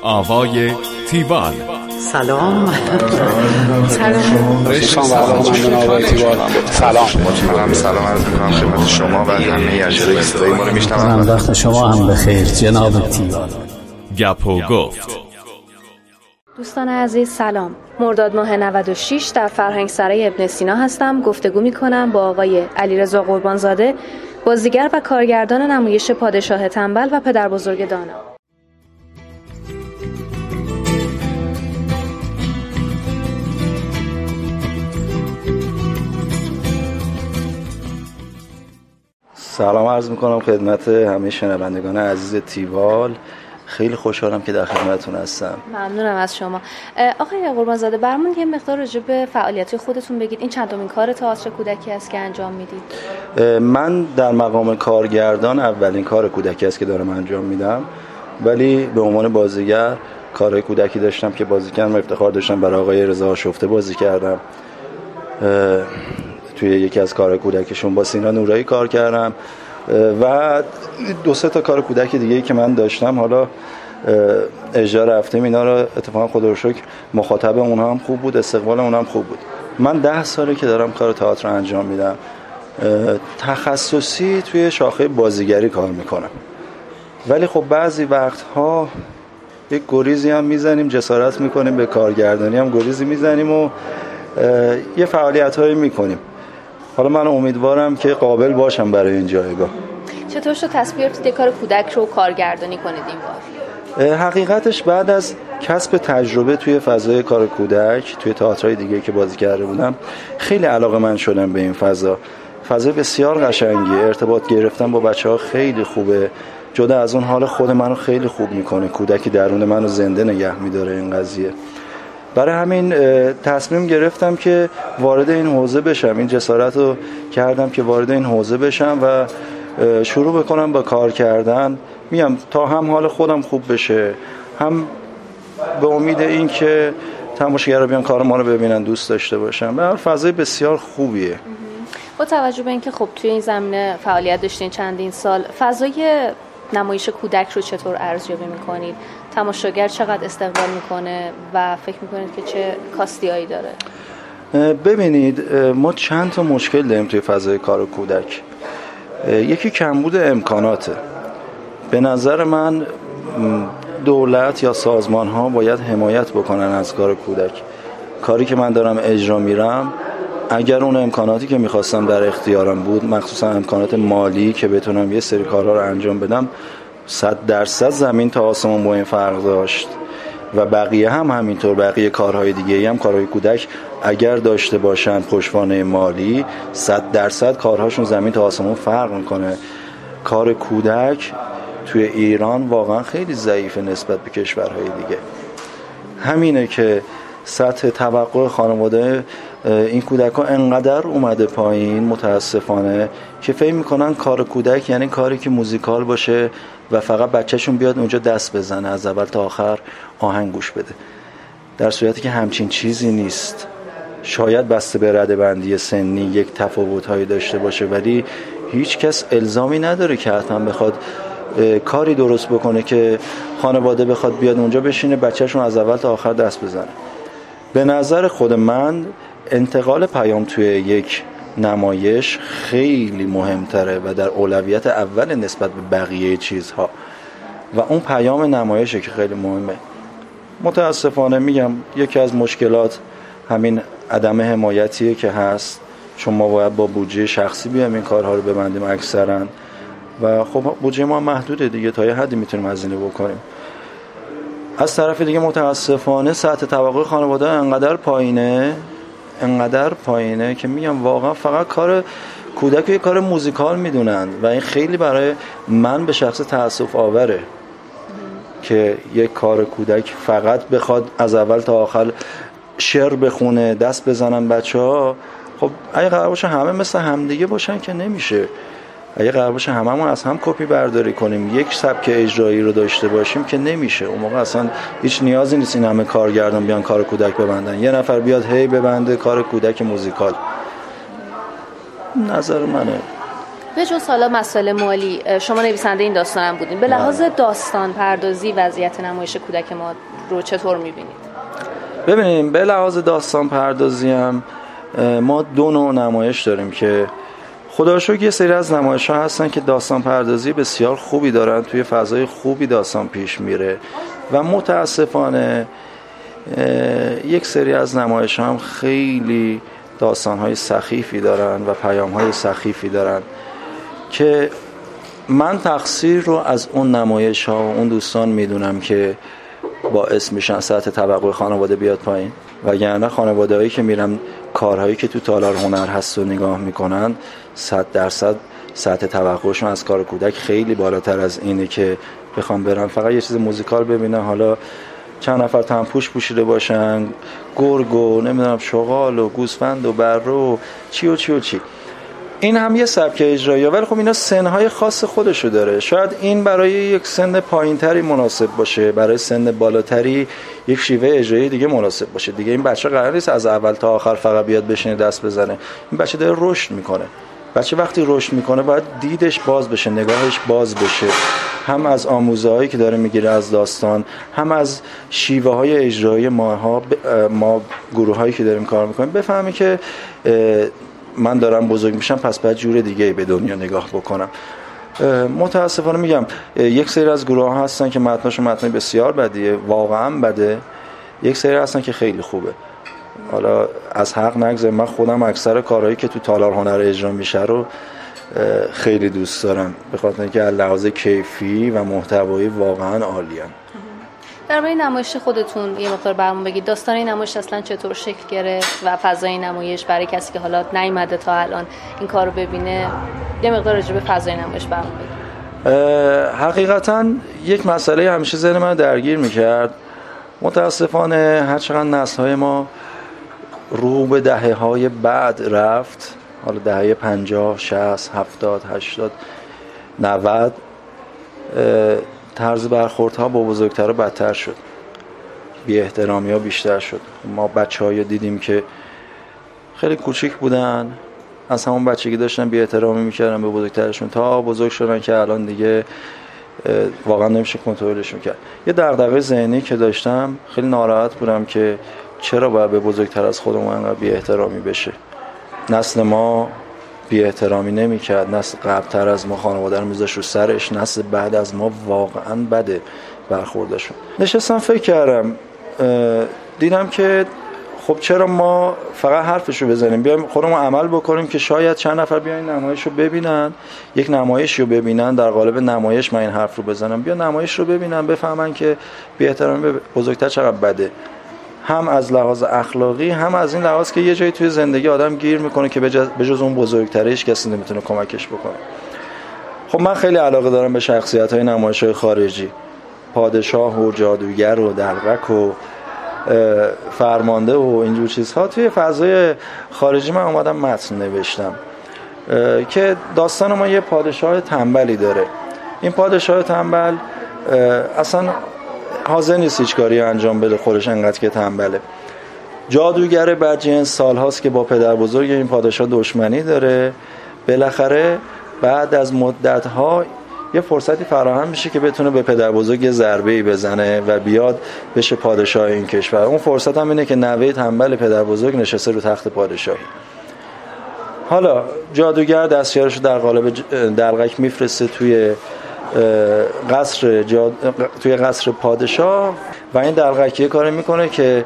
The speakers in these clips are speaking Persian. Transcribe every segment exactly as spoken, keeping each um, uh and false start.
آوای تیوال. سلام. سلام. سلام. سلام. سلام. سلام عرض می‌کنم خدمت شما و همه اجرای صدای ما رو میشنوم. وقت شما هم بخیر جناب تیوال. گپ و گفت. دوستان عزیز سلام. مرداد ماه نود و شش در فرهنگ سرای ابن سینا هستم. گفتگو می‌کنم با آقای علیرضا قربانزاده، بازیگر و کارگردان نمایش پادشاه تنبل و پدر بزرگ دانا. سلام عرض میکنم خدمت همه شنوندگان عزیز تیوال. خیلی خوشحالم که در خدمتتون هستم. ممنونم از شما. آقای قربانزاده، برامون یه مقدار راجع به فعالیت خودتون بگید. این چندمین کار تئاتر کودکی است که انجام میدید؟ من در مقام کارگردان اولین کار کودکی است که دارم انجام میدم، ولی به عنوان بازیگر کارهای کودکی داشتم که بازی کردم. افتخار داشتم برای آقای رضا شفته بازی کردم. توی یکی از کارهای کودکیشون با سینا نورایی کار کردم و دو سه تا کار کودکی دیگه‌ای که من داشتم. حالا اجرا رفتیم اینا رو اتفاقا خدا رو شکر مخاطب اونها هم خوب بود، استقبال اونها هم خوب بود. من ده ساله که دارم کار تئاتر انجام میدم. تخصصی توی شاخه بازیگری کار میکنم، ولی خب بعضی وقتها یک گریزی هم میزنیم، جسارت میکنیم به کارگردانی هم گریزی میزنیم و یه فعالیت‌هایی میکنیم. حالا من امیدوارم که قابل باشم برای این جایگاه. چطور شد تصمیم گرفتید کار کودک رو کارگردانی کنید این بار؟ حقیقتش بعد از کسب تجربه توی فضای کار کودک توی تئاترهای دیگه که بازی کرده بودم، خیلی علاقه‌مند شدم به این فضا. فضای بسیار قشنگی، ارتباط گرفتن با بچه‌ها خیلی خوبه. جدا از اون حال خود منو خیلی خوب میکنه. کودکی درون منو زنده نگه میداره این قضیه. برای همین تصمیم گرفتم که وارد این حوزه بشم. این جسارت رو کردم که وارد این حوزه بشم و شروع بکنم با کار کردن. میام تا هم حال خودم خوب بشه، هم به امید این که تماشاگرها بیان کار ما رو ببینن، دوست داشته باشن. به هر فضای بسیار خوبیه. با توجه به اینکه خب توی این زمینه فعالیت داشتین چندین سال، فضای نمایش کودک رو چطور ارزیابی میکنید؟ تماشاگر چقدر استقبال میکنه و فکر میکنید که چه کاستیایی داره؟ ببینید، ما چند تا مشکل داریم توی فضای کار کودک. یکی کمبود امکاناته. به نظر من دولت یا سازمان ها باید حمایت بکنن از کار کودک. کاری که من دارم اجرا میرم، اگر اون امکاناتی که میخواستم در اختیارم بود، مخصوصا امکانات مالی که بتونم یه سری کارها رو انجام بدم، صد درصد زمین تا آسمون با این فرق داشت و بقیه هم همینطور. بقیه کارهای دیگه هم کارهای کودک اگر داشته باشن پشتوانه مالی، صد درصد کارهاشون زمین تا آسمون فرق میکنه. کار کودک توی ایران واقعا خیلی ضعیفه نسبت به کشورهای دیگه. همینه که سطح توقع خانواده این کودک‌ها انقدر اومده پایین متاسفانه که فکر میکنن کار کودک یعنی کاری که موزیکال باشه و فقط بچه‌شون بیاد اونجا دست بزنه، از اول تا آخر آهنگ گوش بده، در صورتی که همچین چیزی نیست. شاید بسته به رده‌بندی سنی یک تفاوت‌هایی داشته باشه، ولی هیچ کس الزامی نداره که حتما بخواد کاری درست بکنه که خانواده بخواد بیاد اونجا بشینه بچه‌شون از اول تا آخر دست بزنه. به نظر خود من انتقال پیام توی یک نمایش خیلی مهمتره و در اولویت اول نسبت به بقیه چیزها و اون پیام نمایشه که خیلی مهمه. متاسفانه میگم یکی از مشکلات همین عدم حمایتیه که هست، چون ما باید با بودجه شخصی بیام این کارها رو ببندیم اکثرا و خب بودجه ما محدوده دیگه، تا یه حدی میتونیم هزینه بکنیم. از طرف دیگه متاسفانه سطح توقع خانواده انقدر پایینه انقدر پایینه که میگم واقعا فقط کار کودک یه کار موزیکال میدونن و این خیلی برای من به شخص تأسف آوره که یک کار کودک فقط بخواد از اول تا آخر شعر بخونه، دست بزنن بچه‌ها. خب اگه قرار باشه همه مثل همدیگه باشن که نمیشه. اگه قرار باشه هممون از هم کپی برداری کنیم، یک سبک اجرایی رو داشته باشیم که نمیشه. اون موقع اصلا هیچ نیازی نیست این همه کارگردان بیان کار کودک ببندن، یه نفر بیاد هی ببنده کار کودک موزیکال. نظر منه. به جز حالا مسائل مالی، شما نویسنده این داستانم بودین، به لحاظ داستان پردازی وضعیت نمایش کودک ما رو چطور می‌بینید؟ ببینیم به لحاظ داستان پردازی هم ما دو نوع نمایش داریم که خدا رو شکر یه سری از نمایش‌ها هستن که داستان پردازی بسیار خوبی دارن، توی فضای خوبی داستان پیش میره و متاسفانه یک سری از نمایش‌ها هم خیلی داستان‌های سخیفی دارن و پیام‌های سخیفی دارن که من تقصیر رو از اون نمایش‌ها و اون دوستان میدونم که باعث میشن سطح توقع خانواده بیاد پایین، وگرنه خانواده‌هایی که میرن کارهایی که تو تالار هنر هست و نگاه میکنن صد درصد سطح توقعشون از کار کودک خیلی بالاتر از اینه که بخوام برن فقط یه چیز موزیکال ببینن، حالا چند نفر تنپوش پوشیده باشن، گرگ و نمیدونم شغال و گوسفند و بره و چی و چی و چی. این هم یه سبک اجراییه، ولی خب اینا سنهای خاص خودشو داره. شاید این برای یک سن پایینتری مناسب باشه، برای سن بالاتری یک شیوه اجرایی دیگه مناسب باشه. دیگه این بچه قرار نیست از اول تا آخر فقط بیاد بشینه دست بزنه. این بچه داره رشد میکنه. بچه وقتی رشد میکنه باید دیدش باز بشه، نگاهش باز بشه، هم از آموزه‌هایی که داره میگیره از داستان، هم از شیوه های اجرایی ماها ما گروهایی که داریم کار میکنیم بفهمی که من دارم بزرگ میشم پس باید جور دیگه به دنیا نگاه بکنم. متاسفانه میگم یک سری از گروه ها هستن که متنشون متن بسیار بدیه، واقعا بده، یک سری هستن که خیلی خوبه. حالا از حق نگذارم، من خودم اکثر کارهایی که تو تالار هنر اجرا میشه رو خیلی دوست دارم، به خاطر اینکه از لحاظ کیفی و محتوایی واقعا عالیان. درباره نمایش خودتون یه مقدار برامون بگید. داستان این نمایش اصلا چطور شکل گرفت و فضای نمایش برای کسی که حالا نیومده تا الان این کارو ببینه، یه مقدار راجع به فضای نمایش برامون بگید. حقیقتا یک مسئله همیشه ذهن من درگیر میکرد. متاسفانه هر چقدر نسل‌های ما رو به دهه‌های بعد رفت، حالا دهه پنجاه، شصت، هفتاد، هشتاد، نود، طرز برخوردها با بزرگترها بدتر شد، بی احترامی ها بیشتر شد. ما بچه هایی دیدیم که خیلی کوچیک بودن، از همون بچگی داشتن بی احترامی میکردن به بزرگترشون تا بزرگ شدن که الان دیگه واقعا نمیشه کنترلشون کرد. یه دغدغه ذهنی که داشتم، خیلی ناراحت بودم که چرا باید به بزرگتر از خودمون انقدر بی احترامی بشه. نسل ما بی احترامی نمی کرد، نسل قبلتر از ما خانواده رو میذاشت رو سرش، نسل بعد از ما واقعا بده برخوردشون. نشستم فکر کردم، دیدم که خب چرا ما فقط حرفشو بزنیم، بیایم خودمون عمل بکنیم که شاید چند نفر بیان نمایش رو ببینن، یک نمایش رو ببینن، در قالب نمایش من این حرف رو بزنم، بیا نمایش رو ببینن بفهمن که بی احترامی به بزرگتر چقدر بده، هم از لحاظ اخلاقی هم از این لحاظ که یه جایی توی زندگی آدم گیر میکنه که به جز اون بزرگتره هیچ کسی نمیتونه کمکش بکنه. خب من خیلی علاقه دارم به شخصیت‌های نمایش‌های خارجی، پادشاه و جادوگر و دلقک و فرمانده و اینجور چیزها. توی فضای خارجی من اومدم متن نوشتم که داستان ما یه پادشاه تنبلی داره. این پادشاه تنبل اصلا حاضر نیست هیچ کاری انجام بده خودش، انقدر که تنبله. جادوگر بدجنس سالهاست که با پدر بزرگ این پادشاه دشمنی داره. بالاخره بعد از مدت‌ها یه فرصتی فراهم میشه که بتونه به پدر بزرگ یه ضربه‌ای بزنه و بیاد بشه پادشاه این کشور. اون فرصت هم اینه که نوه تنبل پدر بزرگ نشسته رو تخت پادشاهی. حالا جادوگر دستیارش رو در قالب دلقک میفرسته توی قصر جاد... توی قصر پادشاه و این دلقک یه کاری میکنه که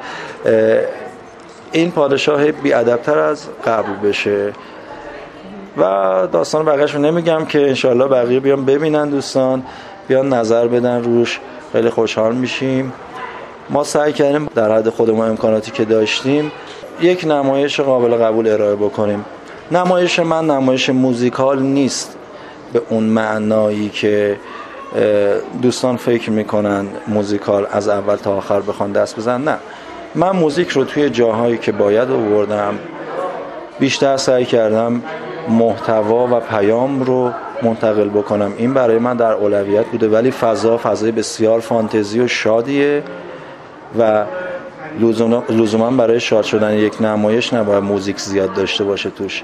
این پادشاه بی‌ادب‌تر از قبل بشه و داستان بقیه‌شو نمیگم که انشالله بقیه بیان ببینن، دوستان بیان نظر بدن روش، خیلی خوشحال میشیم. ما سعی کردیم در حد خودمون امکاناتی که داشتیم یک نمایش قابل قبول ارائه بکنیم. نمایش من نمایش موزیکال نیست به اون معنایی که دوستان فکر میکنن موزیکال از اول تا آخر بخوان دست بزن. نه، من موزیک رو توی جاهایی که باید آوردم، بیشتر سعی کردم محتوا و پیام رو منتقل بکنم. این برای من در اولویت بوده، ولی فضا فضای بسیار فانتزی و شادیه و لزوما برای شاد شدن یک نمایش نباید موزیک زیاد داشته باشه توش.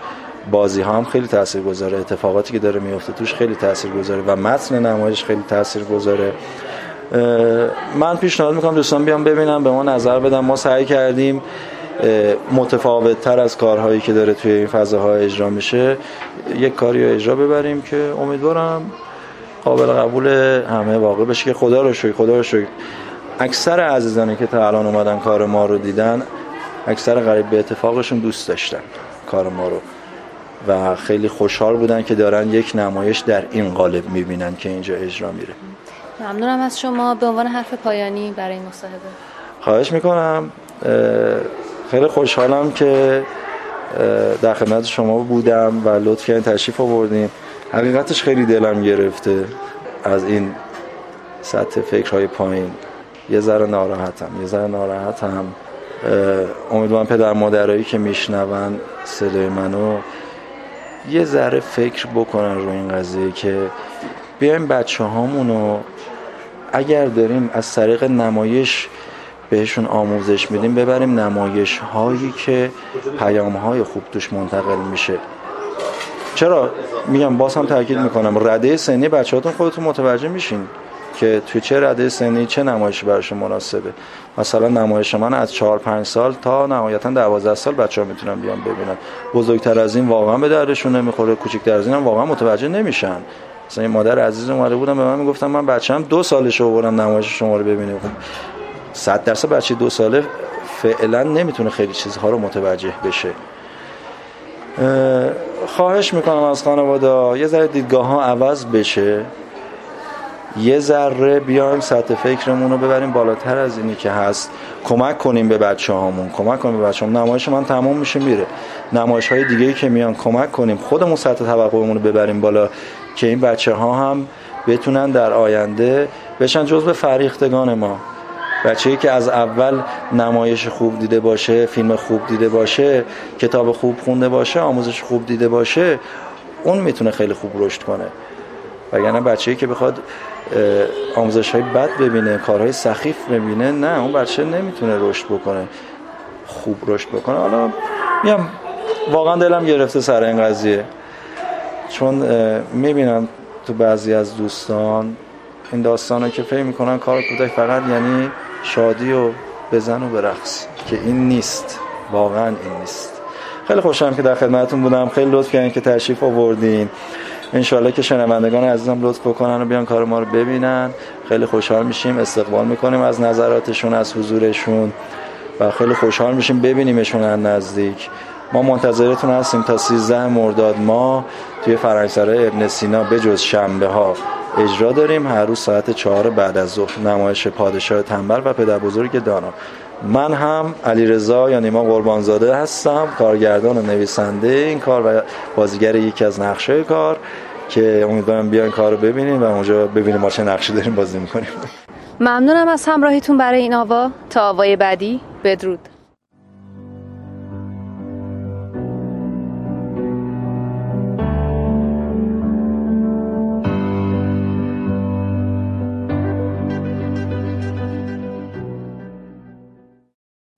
بازی ها هم خیلی تاثیرگذاره، اتفاقاتی که داره میفته توش خیلی تاثیرگذاره و متن نمایش خیلی تاثیرگذاره. من پیشنهاد میکنم دوستان بیان ببینم، به ما نظر بدن. ما سعی کردیم متفاوت تر از کارهایی که داره توی این فضاها اجرا میشه یک کاری رو اجرا ببریم که امیدوارم قابل قبول همه واقع بشه. که خدا رو شکر خدا رو شکر اکثر عزیزانی که تا الان اومدن کار ما رو دیدن، اکثر قریب به اتفاقشون دوست داشتن کار ما رو و خیلی خوشحال بودن که دارن یک نمایش در این قالب میبینن که اینجا اجرا میره. ممنونم از شما. به عنوان حرف پایانی برای این مصاحبه خواهش میکنم. خیلی خوشحالم که در خدمت شما بودم و لطف کردین تشریف آوردین. حقیقتش خیلی دلم گرفته از این سطح فکرهای پایین. یه ذره ناراحتم یه ذره ناراحتم امیدوارم پدر مادرایی که میشنون صدای منو یه ذره فکر بکنن روی این قضیه که بیایم بچه هامونو اگر داریم از طریق نمایش بهشون آموزش میدیم ببریم نمایش هایی که پیام های خوب توش منتقل میشه. چرا میگم باز هم تاکید میکنم رده سنی بچه‌هاتون خودتون متوجه میشین که توی چه رده سنی چه نمایشی براشون مناسبه. مثلا نمایش من از چهار پنج سال تا نهایتا دوازده سال بچه‌ها میتونن بیان ببینن. بزرگتر از این واقعا به دردشون نمیخوره، کوچیک‌تر از این هم واقعا متوجه نمیشن. مثلا یه مادر عزیز اومده بودن به من میگفتن من بچه‌م دو سالشه آوردم نمایش شما رو ببینه. خب صد درصد بچه دو ساله فعلا نمیتونه خیلی چیزها رو متوجه بشه. خواهش میکنم از خانواده یه ذره دیدگاه ها عوض بشه، یه ذره بیایم سطح فکرمون رو ببریم بالاتر از اینی که هست. کمک کنیم به بچه هامون کمک کنیم به بچه هامون. نمایش من تمام میشه میره، نمایش های دیگه‌ای که میان کمک کنیم خودمون سطح توقعمون رو ببریم بالا که این بچه ها هم بتونن در آینده بشن جزو فریختگان ما. بچه‌ای که از اول نمایش خوب دیده باشه، فیلم خوب دیده باشه، کتاب خوب خونده باشه، آموزش خوب دیده باشه، اون میتونه خیلی خوب رشد کنه. وگرنه بچه‌ای که بخواد آموزش‌های بد ببینه، کارهای سخیف ببینه، نه اون بچه نمیتونه رشد بکنه، خوب رشد بکنه. حالا میام واقعا دلم گرفته سر این قضیه، چون میبینم تو بعضی از دوستان این داستانو که فکر میکنن کار کودک فقط یعنی شادی و بزن و برقص، که این نیست، واقعا این نیست. خیلی خوشحالم که در خدمتتون بودم. خیلی لطف کردین که تشریف آوردین. انشالله که شنوندگان عزیزم لطف بکنن و بیان کار ما رو ببینن. خیلی خوشحال میشیم، استقبال میکنیم از نظراتشون، از حضورشون و خیلی خوشحال میشیم ببینیمشون از نزدیک. ما منتظرتون هستیم تا سیزده مرداد ماه توی فرهنگسرای ابن سینا به جز شنبه ها اجرا داریم. هر روز ساعت چهار بعد از ظهر نمایش پادشاه تنبل و پدر بزرگ دانا. من هم علیرضا یا نیما قربانزاده هستم، کارگردان و نویسنده این کار و بازیگر یکی از نقشه‌های کار، که امیدوارم بیاین کار رو ببینیم و اونجا ببینیم ما چه نقشی داریم بازی می‌کنیم. ممنونم از همراهیتون برای این آوا. تا آوای بعدی، بدرود.